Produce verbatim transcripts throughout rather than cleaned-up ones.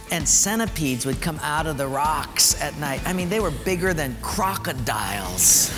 and centipedes would come out of the rocks at night. I mean, they were bigger than crocodiles.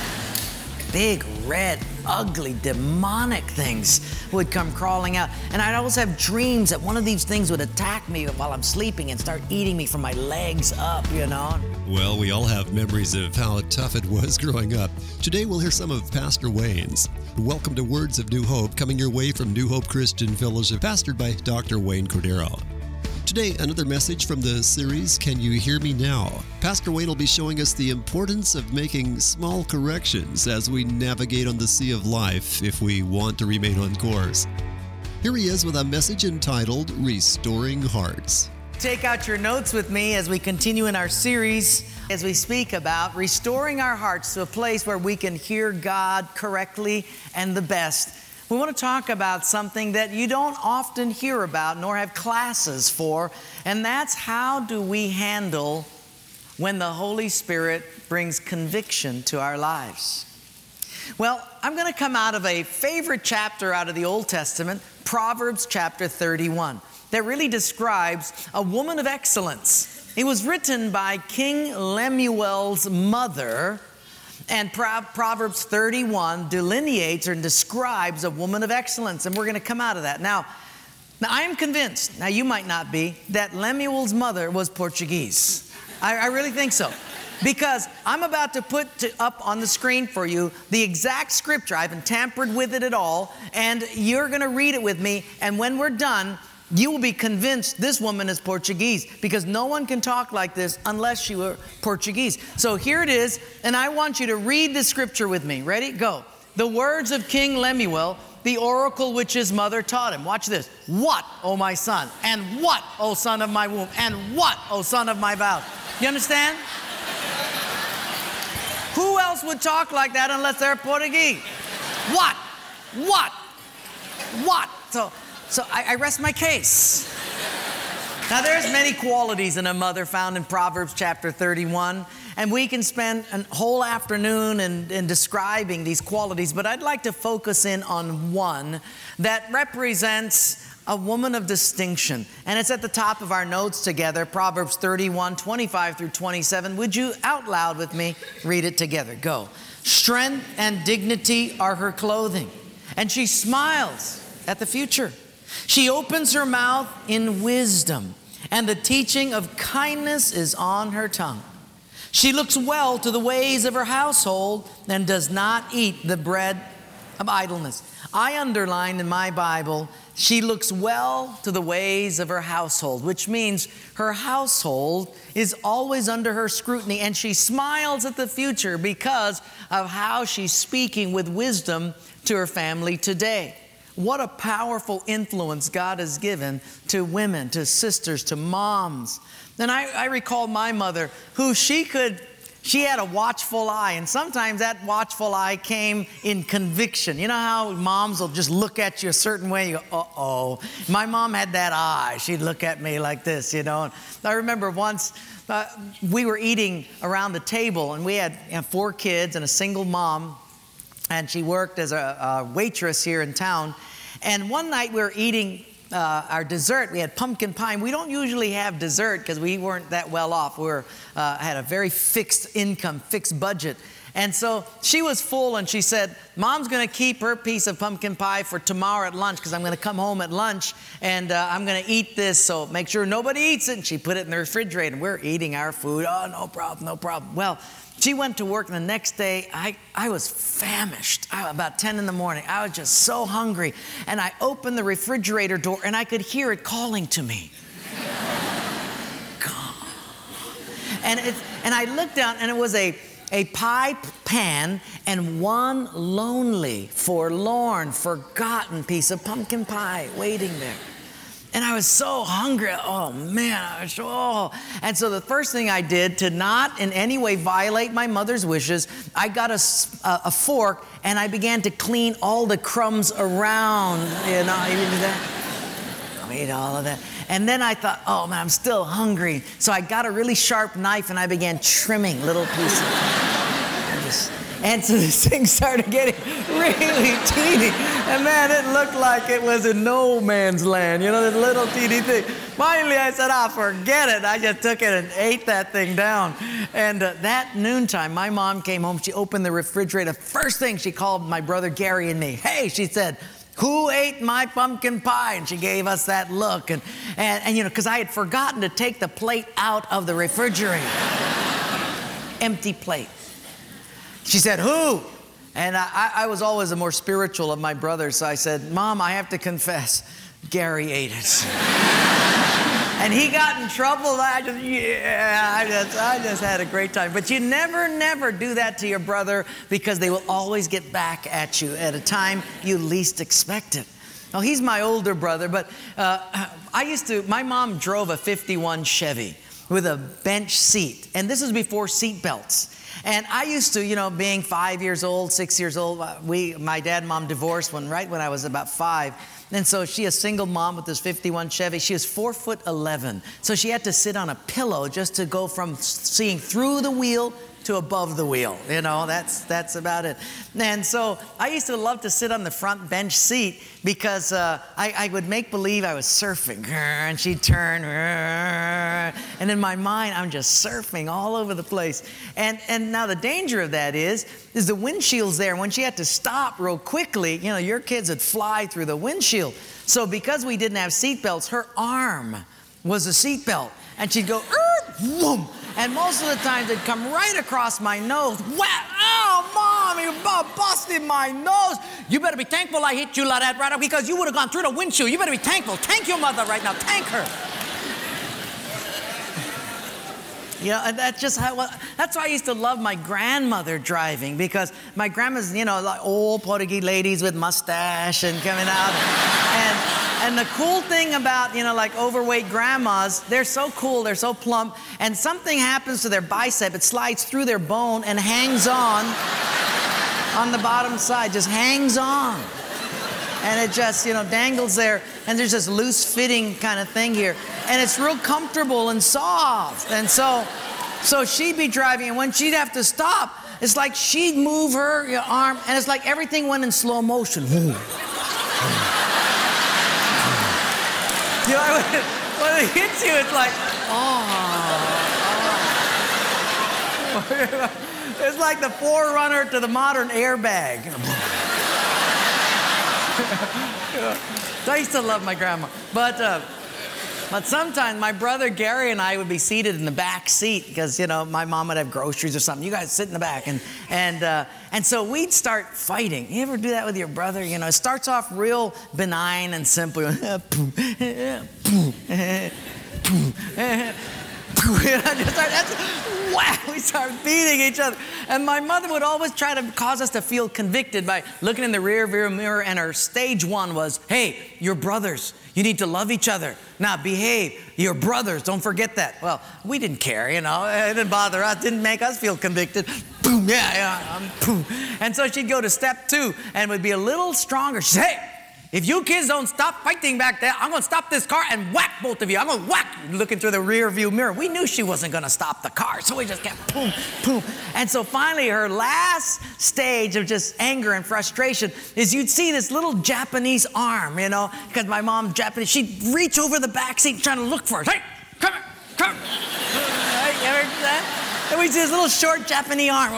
Big, red, ugly, demonic things would come crawling out. And I'd always have dreams that one of these things would attack me while I'm sleeping and start eating me from my legs up, you know. Well, we all have memories of how tough it was growing up. Today we'll hear some of Pastor Wayne's. Welcome to Words of New Hope, coming your way from New Hope Christian Fellowship, pastored by Doctor Wayne Cordeiro. Today, another message from the series, Can You Hear Me Now? Pastor Wayne will be showing us the importance of making small corrections as we navigate on the sea of life if we want to remain on course. Here he is with a message entitled, Restoring Hearts. Take out your notes with me as we continue in our series, as we speak about restoring our hearts to a place where we can hear God correctly and the best. We want to talk about something that you don't often hear about nor have classes for, and that's how do we handle when the Holy Spirit brings conviction to our lives. Well, I'm going to come out of a favorite chapter out of the Old Testament, Proverbs chapter thirty-one, that really describes a woman of excellence. It was written by King Lemuel's mother. And Proverbs thirty-one delineates or describes a woman of excellence. And we're going to come out of that. Now, now, I am convinced, now you might not be, that Lemuel's mother was Portuguese. I, I really think so. Because I'm about to put to, up on the screen for you the exact scripture. I haven't tampered with it at all. And you're going to read it with me. And when we're done, you will be convinced this woman is Portuguese, because no one can talk like this unless she were Portuguese. So here it is, and I want you to read the scripture with me. Ready? Go. The words of King Lemuel, the oracle which his mother taught him. Watch this. What, O my son? And what, O son of my womb? And what, O son of my vows? You understand? Who else would talk like that unless they're Portuguese? What? What? What? So... So I, I rest my case. Now there's many qualities in a mother found in Proverbs chapter thirty-one, and we can spend a whole afternoon in, in describing these qualities, but I'd like to focus in on one that represents a woman of distinction. And it's at the top of our notes together, Proverbs thirty-one, twenty-five through twenty-seven. Would you out loud with me read it together? Go. Strength and dignity are her clothing, and she smiles at the future. She opens her mouth in wisdom, and the teaching of kindness is on her tongue. She looks well to the ways of her household and does not eat the bread of idleness. I underlined in my Bible, she looks well to the ways of her household, which means her household is always under her scrutiny, and she smiles at the future because of how she's speaking with wisdom to her family today. What a powerful influence God has given to women, to sisters, to moms. And I, I recall my mother, who she could, she had a watchful eye. And sometimes that watchful eye came in conviction. You know how moms will just look at you a certain way? You go, uh-oh. My mom had that eye. She'd look at me like this, you know. And I remember once uh, we were eating around the table, and we had you know, four kids and a single mom. And she worked as a, a waitress here in town. And one night we were eating uh, our dessert. We had pumpkin pie. And we don't usually have dessert because we weren't that well off. We were, uh, had a very fixed income, fixed budget. And so she was full, and she said, Mom's going to keep her piece of pumpkin pie for tomorrow at lunch, because I'm going to come home at lunch and uh, I'm going to eat this, so make sure nobody eats it. And she put it in the refrigerator, and we're eating our food. Oh, no problem, no problem. Well, she went to work, and the next day, I, I was famished. I, about ten in the morning. I was just so hungry. And I opened the refrigerator door, and I could hear it calling to me. and, it, and I looked down, and it was a, a pie pan and one lonely, forlorn, forgotten piece of pumpkin pie waiting there. And I was so hungry. Oh, man. I was, oh. And so the first thing I did to not in any way violate my mother's wishes, I got a, a, a fork, and I began to clean all the crumbs around. You know, I did that. I ate all of that. And then I thought, oh, man, I'm still hungry. So I got a really sharp knife, and I began trimming little pieces. I just And so this thing started getting really teeny. And man, it looked like it was in no man's land, you know, this little teeny thing. Finally, I said, ah, forget it. I just took it and ate that thing down. And uh, that noontime, my mom came home. She opened the refrigerator. First thing, she called my brother Gary and me. Hey, she said, who ate my pumpkin pie? And she gave us that look. And, and, and you know, because I had forgotten to take the plate out of the refrigerator. Empty plate. She said, who? And I, I was always the more spiritual of my brothers. So I said, Mom, I have to confess, Gary ate it. And he got in trouble. I just, yeah, I just, I just had a great time. But you never, never do that to your brother, because they will always get back at you at a time you least expect it. Now, he's my older brother, but uh, I used to, my mom drove a fifty-one Chevy with a bench seat. And this was before seat belts. And I used to, you know, being five years old, six years old, we, my dad and mom divorced when, right when I was about five. And so she, a single mom with this fifty-one Chevy, she was four foot eleven. So she had to sit on a pillow just to go from seeing through the wheel to above the wheel. You know, that's that's about it. And so I used to love to sit on the front bench seat, because uh, I, I would make believe I was surfing, and she'd turn, and in my mind I'm just surfing all over the place. And and now the danger of that is, is the windshield's there. When she had to stop real quickly, you know, your kids would fly through the windshield. So because we didn't have seat belts, her arm was a seat belt, and she'd go, boom. And most of the time, they'd come right across my nose. Wow, oh, Mom, you busted my nose. You better be thankful I hit you like that right up, because you would have gone through the windshield. You better be thankful. Thank your mother right now. Thank her. You know, and that's just how, well, that's why I used to love my grandmother driving, because my grandma's, you know, like old Portuguese ladies with mustache and coming out. And, and the cool thing about, you know, like overweight grandmas, they're so cool, they're so plump, and something happens to their bicep, it slides through their bone and hangs on, on the bottom side, just hangs on. And it just, you know, dangles there, and there's this loose fitting kind of thing here. And it's real comfortable and soft. And so, so she'd be driving, and when she'd have to stop, it's like she'd move her you know, arm, and it's like everything went in slow motion. You know, when it hits you, it's like, oh, oh. It's like the forerunner to the modern airbag. So I used to love my grandma. But uh, but sometimes my brother Gary and I would be seated in the back seat, because, you know, my mom would have groceries or something. You guys sit in the back. And and uh, and so we'd start fighting. You ever do that with your brother? You know, it starts off real benign and simple. Wow, we start beating each other. And my mother would always try to cause us to feel convicted by looking in the rear view mirror, and her stage one was, hey, you're brothers. You need to love each other. Now behave. You're brothers. Don't forget that. Well, we didn't care, you know. It didn't bother us. Didn't make us feel convicted. Boom, yeah, yeah. Um, boom. And so she'd go to step two and would be a little stronger. She'd say, hey, if you kids don't stop fighting back there, I'm going to stop this car and whack both of you. I'm going to whack, looking through the rear view mirror. We knew she wasn't going to stop the car, so we just kept boom, boom. And so finally, her last stage of just anger and frustration is you'd see this little Japanese arm, you know, because my mom's Japanese. She'd reach over the back seat trying to look for us. Hey, come here, come here. Right, you ever do that? And we'd see this little short Japanese arm.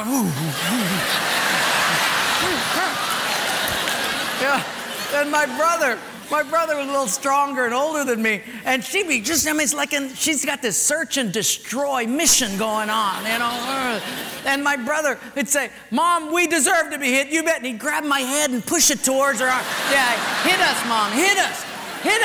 Yeah. And my brother, my brother was a little stronger and older than me, and she'd be just, I mean, it's like, in, she's got this search and destroy mission going on, you know. And my brother would say, Mom, we deserve to be hit, you bet. And he'd grab my head and push it towards her arm. Yeah, hit us, Mom, hit us, hit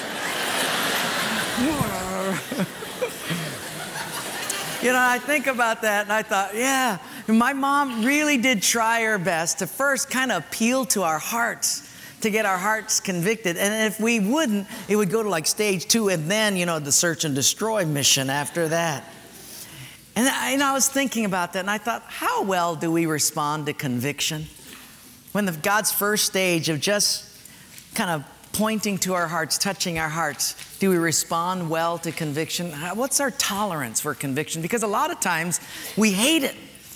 us. You know, I think about that, and I thought, yeah, my mom really did try her best to first kind of appeal to our hearts, to get our hearts convicted. And if we wouldn't, it would go to like stage two, and then, you know, the search and destroy mission after that. And I, you know, I was thinking about that, and I thought, how well do we respond to conviction? When the, God's first stage of just kind of pointing to our hearts, touching our hearts, do we respond well to conviction? What's our tolerance for conviction? Because a lot of times we hate it.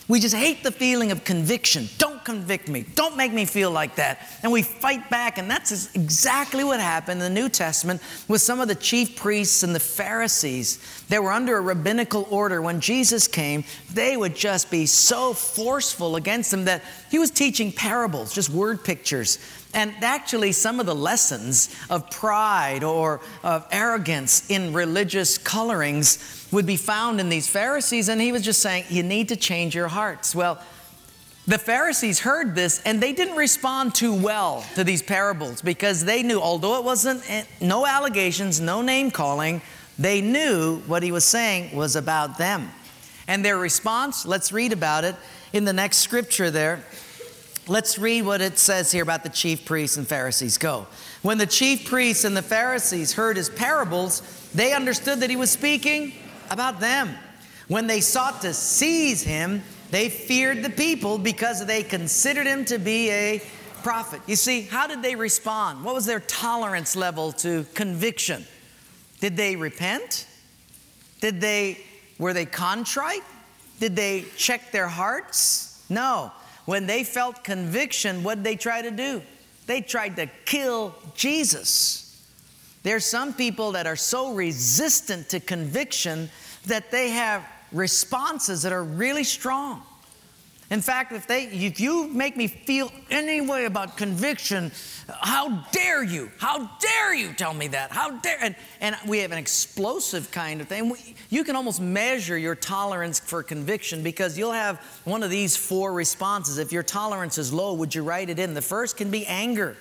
We just hate the feeling of conviction. Don't convict me. Don't make me feel like that. And we fight back, and that's exactly what happened in the New Testament with some of the chief priests and the Pharisees. They were under a rabbinical order. When Jesus came, they would just be so forceful against him that he was teaching parables, just word pictures. And actually, some of the lessons of pride or of arrogance in religious colorings would be found in these Pharisees, and he was just saying, you need to change your hearts. Well, the Pharisees heard this, and they didn't respond too well to these parables because they knew, although it wasn't no allegations, no name calling, they knew what he was saying was about them. And their response, let's read about it in the next scripture there. Let's read what it says here about the chief priests and Pharisees. Go. When the chief priests and the Pharisees heard his parables, they understood that he was speaking about them. When they sought to seize him, they feared the people because they considered him to be a prophet. You see, how did they respond? What was their tolerance level to conviction? Did they repent? Did they, were they contrite? Did they check their hearts? No. When they felt conviction, what did they try to do? They tried to kill Jesus. There's some people that are so resistant to conviction that they have responses that are really strong. In fact, if they, if you make me feel any way about conviction, how dare you? How dare you tell me that? How dare? And, and we have an explosive kind of thing. You can almost measure your tolerance for conviction because you'll have one of these four responses. If your tolerance is low, would you write it in? The first can be anger.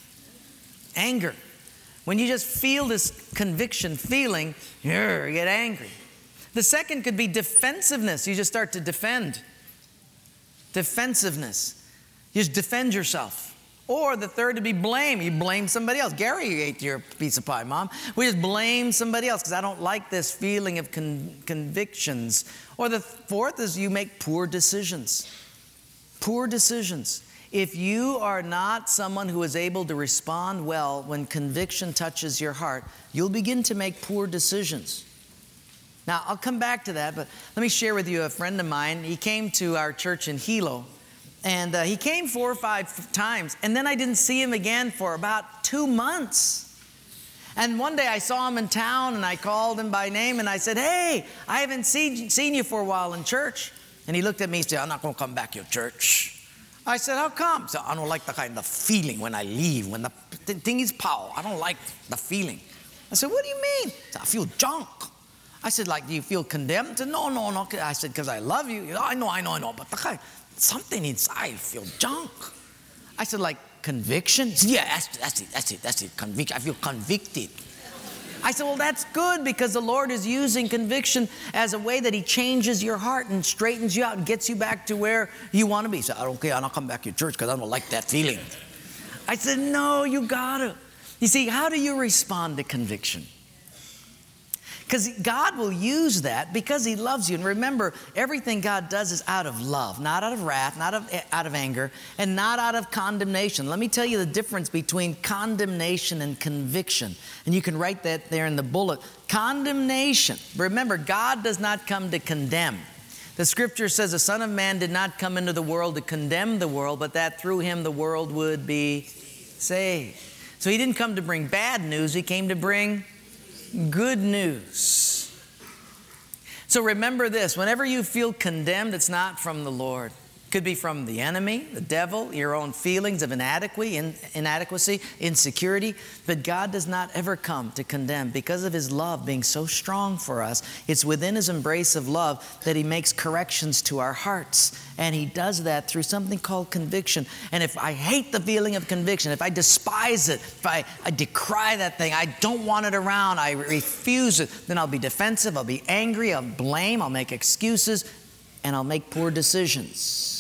Anger. When you just feel this conviction feeling, you get angry. The second could be defensiveness. You just start to defend. Defensiveness. You just defend yourself. Or the third would be blame. You blame somebody else. Gary ate your piece of pie, Mom. We just blame somebody else because I don't like this feeling of con- convictions. Or the fourth is you make poor decisions. Poor decisions. If you are not someone who is able to respond well when conviction touches your heart, you'll begin to make poor decisions. Now, I'll come back to that, but let me share with you a friend of mine. He came to our church in Hilo, and uh, he came four or five times, and then I didn't see him again for about two months. And one day I saw him in town, and I called him by name, and I said, hey, I haven't seen, seen you for a while in church. And he looked at me and said, I'm not going to come back to your church. I said, how come? He said, I don't like the kind of feeling when I leave, when the thing is pow. I don't like the feeling. I said, what do you mean? He said, I feel junk. I said, like, do you feel condemned? He said, no, no, no. I said, because I love you. He said, I know, I know, I know. But the guy, something inside feel junk. I said, like conviction? He said, yeah, that's, that's it, that's it, that's it, conviction. I feel convicted. I said, well, that's good because the Lord is using conviction as a way that he changes your heart and straightens you out and gets you back to where you want to be. He said, okay, I'll not come back to your church because I don't like that feeling. I said, no, you gotta. You see, how do you respond to conviction? Because God will use that because he loves you. And remember, everything God does is out of love, not out of wrath, not of, out of anger, and not out of condemnation. Let me tell you the difference between condemnation and conviction. And you can write that there in the bullet. Condemnation. Remember, God does not come to condemn. The scripture says the Son of Man did not come into the world to condemn the world, but that through him the world would be saved. So he didn't come to bring bad news. He came to bring good news. So remember this, whenever you feel condemned, it's not from the Lord. It could be from the enemy, the devil, your own feelings of inadequacy, in, inadequacy, insecurity. But God does not ever come to condemn because of his love being so strong for us. It's within his embrace of love that he makes corrections to our hearts. And he does that through something called conviction. And if I hate the feeling of conviction, if I despise it, if I, I decry that thing, I don't want it around, I refuse it, then I'll be defensive, I'll be angry, I'll blame, I'll make excuses, and I'll make poor decisions.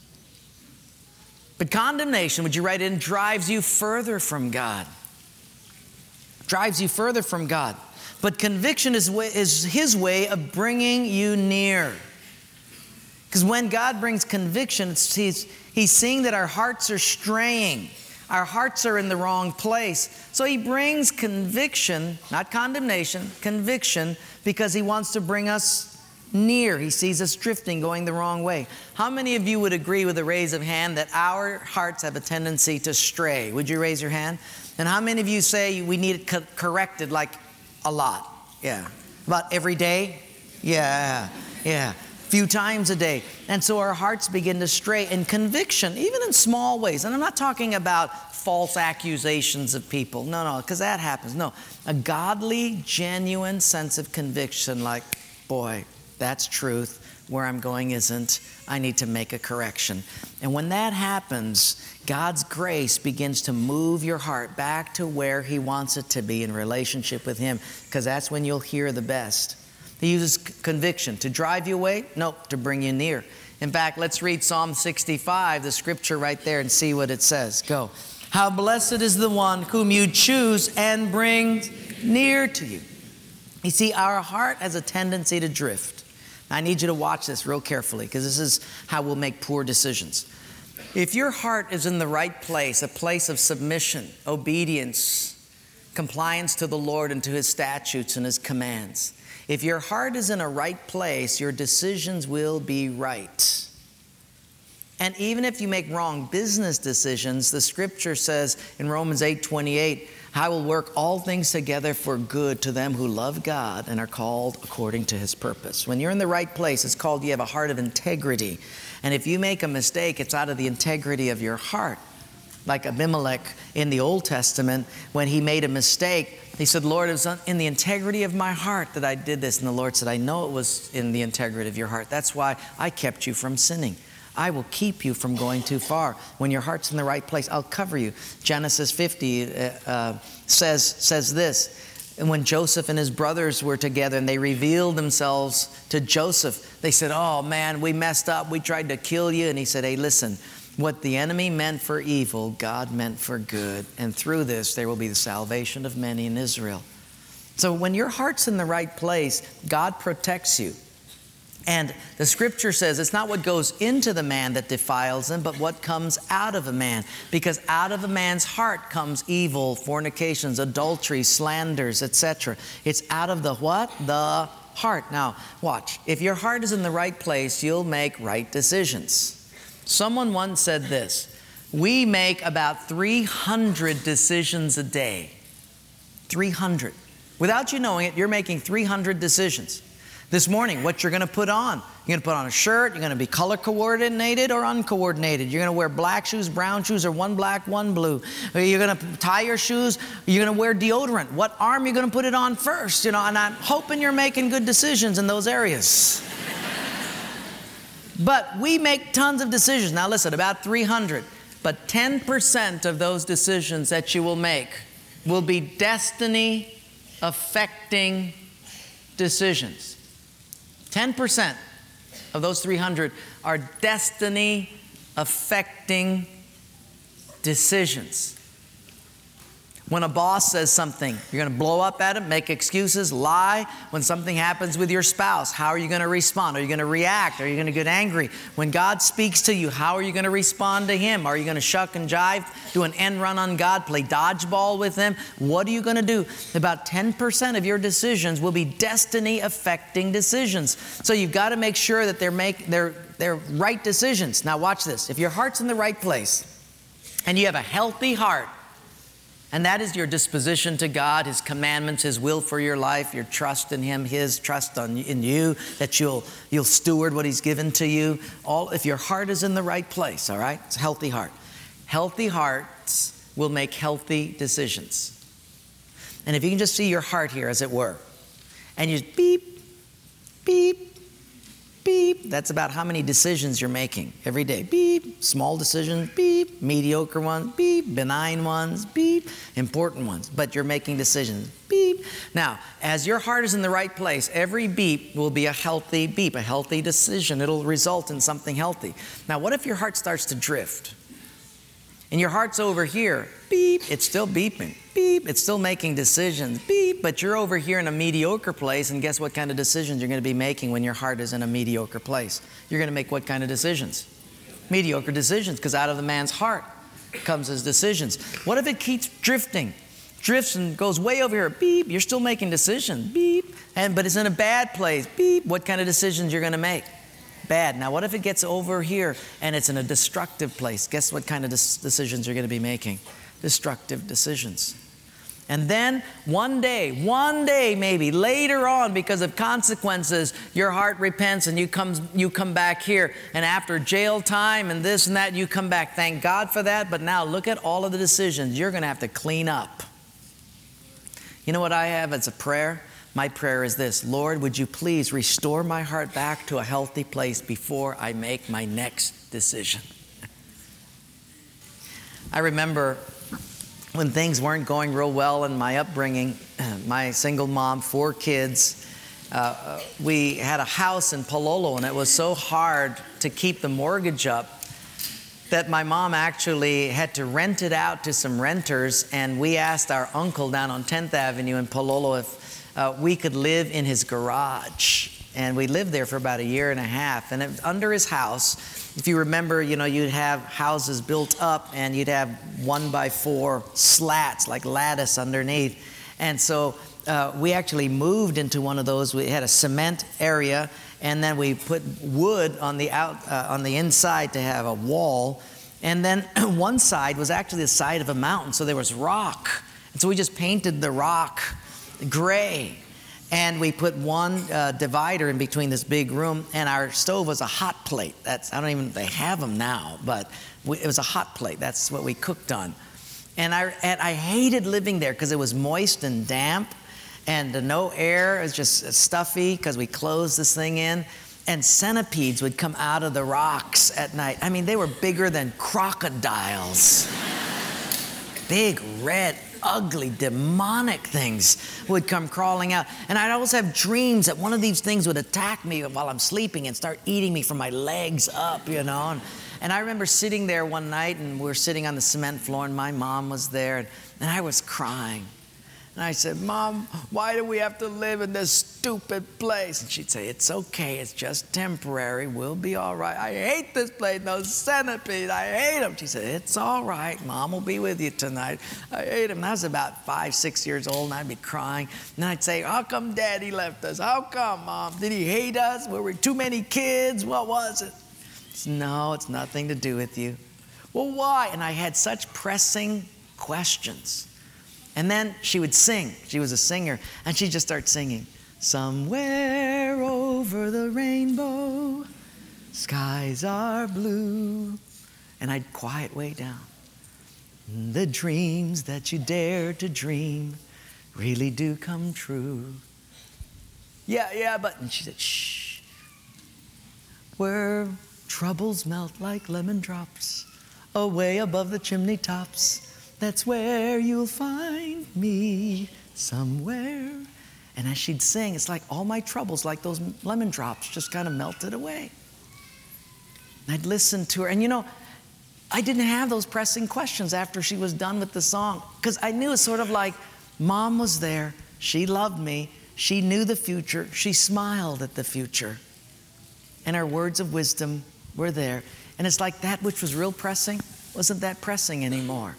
But condemnation, would you write in, drives you further from God. Drives you further from God. But conviction is, way, is his way of bringing you near. Because when God brings conviction, it's, he's, he's seeing that our hearts are straying. Our hearts are in the wrong place. So he brings conviction, not condemnation, conviction, because he wants to bring us near. He sees us drifting, going the wrong way. How many of you would agree with a raise of hand that our hearts have a tendency to stray? Would you raise your hand? And how many of you say we need it co- corrected like a lot? Yeah. About every day? Yeah. Yeah. Few times a day. And so our hearts begin to stray. And conviction, even in small ways, and I'm not talking about false accusations of people. No, no, because that happens. No. A godly, genuine sense of conviction like, boy, that's truth. Where I'm going isn't. I need to make a correction. And when that happens, God's grace begins to move your heart back to where He wants it to be in relationship with Him, because that's when you'll hear the best. He uses c- conviction to drive you away? Nope, to bring you near. In fact, let's read Psalm sixty-five, the scripture right there, and see what it says. Go. How blessed is the one whom you choose and bring near to you. You see, our heart has a tendency to drift. I need you to watch this real carefully, because this is how we'll make poor decisions. If your heart is in the right place, a place of submission, obedience, compliance to the Lord and to His statutes and His commands, if your heart is in a right place, your decisions will be right. And even if you make wrong business decisions, the scripture says in Romans eight twenty-eight, I will work all things together for good to them who love God and are called according to His purpose. When you're in the right place, it's called you have a heart of integrity. And if you make a mistake, it's out of the integrity of your heart. Like Abimelech in the Old Testament, when he made a mistake, he said, Lord, it was in the integrity of my heart that I did this. And the Lord said, I know it was in the integrity of your heart. That's why I kept you from sinning. I will keep you from going too far. When your heart's in the right place, I'll cover you. Genesis fifty uh, uh, says, says this. And when Joseph and his brothers were together and they revealed themselves to Joseph, they said, oh man, we messed up. We tried to kill you. And he said, hey, listen, what the enemy meant for evil, God meant for good. And through this, there will be the salvation of many in Israel. So when your heart's in the right place, God protects you. And the scripture says it's not what goes into the man that defiles him, but what comes out of a man. Because out of a man's heart comes evil, fornications, adultery, slanders, et cetera. It's out of the what? The heart. Now, watch. If your heart is in the right place, you'll make right decisions. Someone once said this, we make about three hundred decisions a day. three hundred. Without you knowing it, you're making three hundred decisions. This morning, what you're going to put on. You're going to put on a shirt. You're going to be color coordinated or uncoordinated. You're going to wear black shoes, brown shoes, or one black, one blue. You're going to tie your shoes. You're going to wear deodorant. What arm are you going to put it on first? You know, and I'm hoping you're making good decisions in those areas. But we make tons of decisions. Now listen, about three hundred. But ten percent of those decisions that you will make will be destiny-affecting decisions. ten percent of those three hundred are destiny-affecting decisions. When a boss says something, you're going to blow up at him, make excuses, lie. When something happens with your spouse, how are you going to respond? Are you going to react? Are you going to get angry? When God speaks to you, how are you going to respond to Him? Are you going to shuck and jive, do an end run on God, play dodgeball with Him? What are you going to do? About ten percent of your decisions will be destiny-affecting decisions. So you've got to make sure that they're, make, they're, they're right decisions. Now watch this. If your heart's in the right place and you have a healthy heart, and that is your disposition to God, His commandments, His will for your life, your trust in Him, His trust on, in you, that you'll, you'll steward what He's given to you. All, if your heart is in the right place, all right? It's a healthy heart. Healthy hearts will make healthy decisions. And if you can just see your heart here, as it were, and you beep, beep, beep, that's about how many decisions you're making every day. Beep, small decisions, beep, mediocre ones, beep, benign ones, beep, important ones. But you're making decisions, beep. Now, as your heart is in the right place, every beep will be a healthy beep, a healthy decision. It'll result in something healthy. Now, what if your heart starts to drift? And your heart's over here, beep, it's still beeping, beep, it's still making decisions, beep, but you're over here in a mediocre place, and guess what kind of decisions you're going to be making when your heart is in a mediocre place? You're going to make what kind of decisions? Mediocre decisions, because out of the man's heart comes his decisions. What if it keeps drifting? Drifts and goes way over here, beep, you're still making decisions, beep, And, but it's in a bad place. Beep, what kind of decisions you're going to make? Bad. Now, what if it gets over here and it's in a destructive place? Guess what kind of des- decisions you're going to be making? Destructive decisions. And then one day, one day maybe, later on, because of consequences, your heart repents and you come, you come back here. And after jail time and this and that, you come back. Thank God for that. But now look at all of the decisions you're going to have to clean up. You know what I have as a prayer? My prayer is this: Lord, would you please restore my heart back to a healthy place before I make my next decision? I remember when things weren't going real well in my upbringing, my single mom, four kids, uh, we had a house in Palolo, and it was so hard to keep the mortgage up that my mom actually had to rent it out to some renters, and we asked our uncle down on tenth Avenue in Palolo if uh, we could live in his garage. And we lived there for about a year and a half. And it was under his house. If you remember, you know, you'd have houses built up and you'd have one by four slats, like lattice underneath. And so uh, we actually moved into one of those. We had a cement area, and then we put wood on the out uh, on the inside to have a wall. And then one side was actually the side of a mountain, so there was rock. And so we just painted the rock gray. And we put one uh, divider in between this big room, and our stove was a hot plate. That's, I don't even, they have them now, but we, it was a hot plate. That's what we cooked on. And I, and I hated living there because it was moist and damp, and uh, no air. It was just stuffy because we closed this thing in. And centipedes would come out of the rocks at night. I mean, they were bigger than crocodiles. Big, red, ugly, demonic things would come crawling out. And I'd always have dreams that one of these things would attack me while I'm sleeping and start eating me from my legs up, you know. And, and I remember sitting there one night, and we were sitting on the cement floor, and my mom was there, and, and I was crying. And I said, Mom, why do we have to live in this stupid place? And she'd say, it's okay, it's just temporary, we'll be all right. I hate this place, those centipedes, I hate them. She said, it's all right, Mom will be with you tonight. I hate them. And I was about five, six years old, and I'd be crying. And I'd say, how come Daddy left us? How come, Mom? Did he hate us? Were we too many kids? What was it? Said, no, it's nothing to do with you. Well, why? And I had such pressing questions. And then she would sing. She was a singer. And she'd just start singing. Somewhere over the rainbow, skies are blue. And I'd quiet way down. The dreams that you dare to dream really do come true. Yeah, yeah, but... And she said, shh. Where troubles melt like lemon drops away above the chimney tops, that's where you'll find me somewhere. And as she'd sing, it's like all my troubles, like those lemon drops, just kind of melted away. And I'd listen to her. And you know, I didn't have those pressing questions after she was done with the song, because I knew it's sort of like Mom was there. She loved me. She knew the future. She smiled at the future. And her words of wisdom were there. And it's like that which was real pressing wasn't that pressing anymore.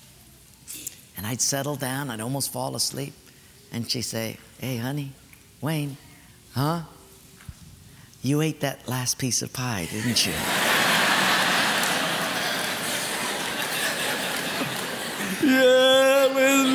And I'd settle down, I'd almost fall asleep. And she'd say, hey, honey, Wayne, huh? You ate that last piece of pie, didn't you? Yeah,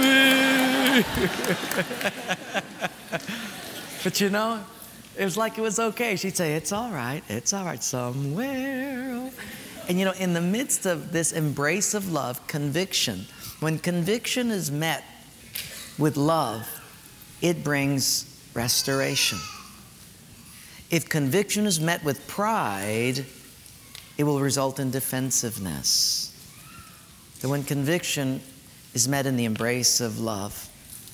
with me. But you know, it was like it was okay. She'd say, it's all right, it's all right, somewhere. And you know, in the midst of this embrace of love, conviction, when conviction is met with love, it brings restoration. If conviction is met with pride, it will result in defensiveness. So when conviction is met in the embrace of love,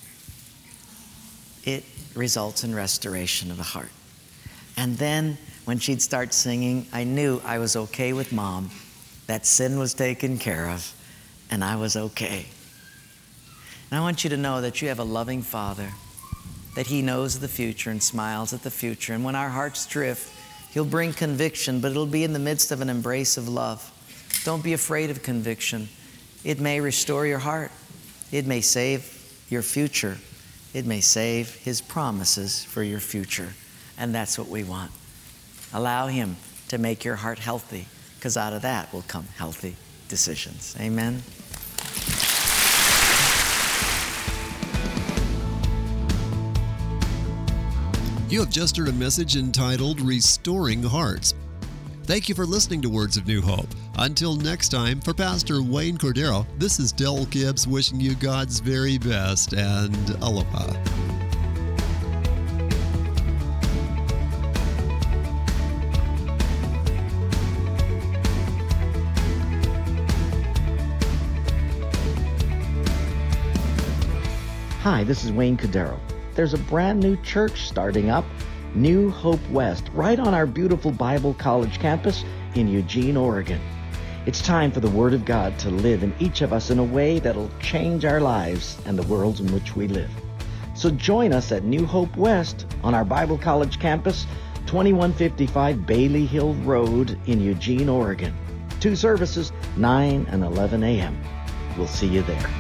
it results in restoration of the heart. And then when she'd start singing, I knew I was okay with Mom, that sin was taken care of, and I was okay. And I want you to know that you have a loving Father, that He knows the future and smiles at the future. And when our hearts drift, He'll bring conviction, but it'll be in the midst of an embrace of love. Don't be afraid of conviction. It may restore your heart. It may save your future. it may save His promises for your future. And that's what we want. Allow Him to make your heart healthy, because out of that will come healthy decisions. Amen. You have just heard a message entitled Restoring Hearts. Thank you for listening to Words of New Hope. Until next time, for Pastor Wayne Cordero, this is Del Gibbs wishing you God's very best, and aloha. Hi, this is Wayne Cordero. There's a brand new church starting up, New Hope West, right on our beautiful Bible College campus in Eugene, Oregon. It's time for the Word of God to live in each of us in a way that'll change our lives and the worlds in which we live. So join us at New Hope West on our Bible College campus, twenty-one fifty-five Bailey Hill Road in Eugene, Oregon. Two services, nine and eleven a.m. We'll see you there.